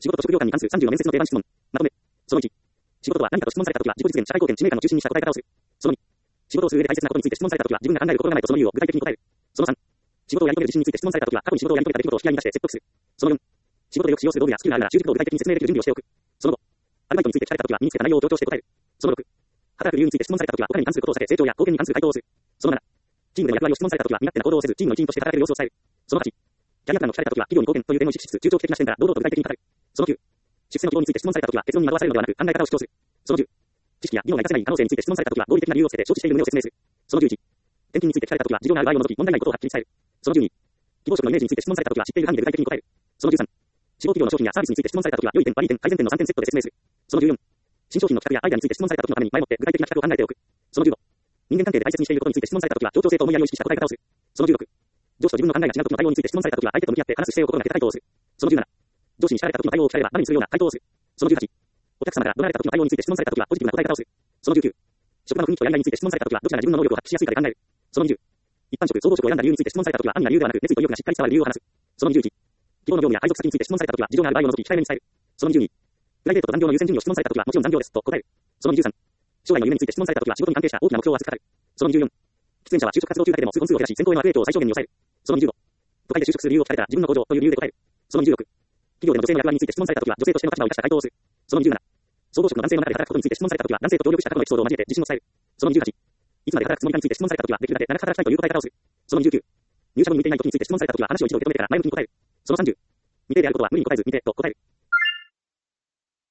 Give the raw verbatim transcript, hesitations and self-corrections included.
仕事と職業観に関するさんじゅうの面接の定番質問。まとめ。そのいち。仕事とは何かと質問されたときは自己実現、社会貢献、使命感を中心にした答え方をする。そのに。仕事をする上で大切なことについて質問されたときは自分が考える心構えとその理由を具体的に答える。そのさん。仕事をやり遂げる自信について質問されたときは過去に仕事をやり遂げた出来事を引き合いに出して説得する。そのよん。仕事でよく使用する道具やスキルがあるなら習熟度を具体的に説明できる準備をしておく。そのご。アルバイトについて聞かれたときは身につけた内容を強調して答える。そのろく。働く理由について質問されたときは他に関することを避け成長や貢献に関する回答をする。そのなな。チームでの役割を質問されたときは身勝手な行動をせずチームの一員として働ける様子を伝える。そのはち。キャリアプランを聞かれたときは企業に貢献という点を意識しつつ中長期的な視点から堂々と具体的に語る。そのきゅう。出世の希望について質問されたときは結論に惑わされるのではなく考え方を主張する。そのじゅう。知識や技能が活かせない可能性について質問されたときは合理的な理由をつけて承知している旨を説明する。そのじゅういち。転勤について聞かれたときは事情がある場合を除き問題ないことをはっきり伝える。そのじゅうに。希望職のイメージについて質問されたときは知っている範囲で具体的に答える。そのじゅうさん。地方企業の商品やサービスについて質問されたときは良い点、悪い点、改善点のさんてんセットで説明する。そのじゅうよん。新商品の企画やアイデアについて質問されたときのために前もって具体的な企画を考えておく。そのじゅうご。人間関係で大切にしていることについて質問されたときは協調性と思いやりを意識した答え方をする。そのじゅうろく。上司と自分の考えが違うときの対応について質問されたときは相手と向き合って話す姿勢を心がけて回答をする。そのじゅうなな。上司に叱られたときの対応を聞かれれば何にするような回答をする。そのじゅうはち。お客様から怒られたときの対応について質問されたときはポジティブな答え方をする。そのじゅうきゅう。職場の雰囲気とやりがいについて質問されたときはどちらが自分の能力を発揮しやすいかで考える。そのにじゅう。一般職、総合職を選んだ理由について質問されたときは安易な理由ではなく熱意と意欲がしっかり伝わる理由を話す。そのにじゅういち。希望の業務や配属先について質問されたときは事情がある場合を除き控えめに伝える。そのにじゅうに。プライベートと残業の優先順位を質問されたときはもちろん残業ですと答える。そのにじゅうさん。将来の夢について質問されたときは仕事に関係した大きな目標を熱く語る。そのにじゅうよん。喫煙者は就職活動中だけでも数本数を減らし選考への悪影響を最小限に抑える。そのにじゅうご。都会で就職する理由を聞かれたら自分の向上という理由で答える。そのにじゅうろく。企業での女性の役割について質問されたときは女性としての立場を生かした回答をする。そのにじゅうなな。総合職の男性の中で働くことについて質問されたときは男性と協力した過去のエピソードを交えて自信を伝える。そのにじゅうはち。いつまで働くつもりかについて質問されたときはできるだけ長く働きたいという答え方をする。そのにじゅうきゅう。入社後に向いていない時について質問されたときは話を一度受け止めてから前向きに答える。そのさんじゅう。未定であることは無理に答えず未定と答える。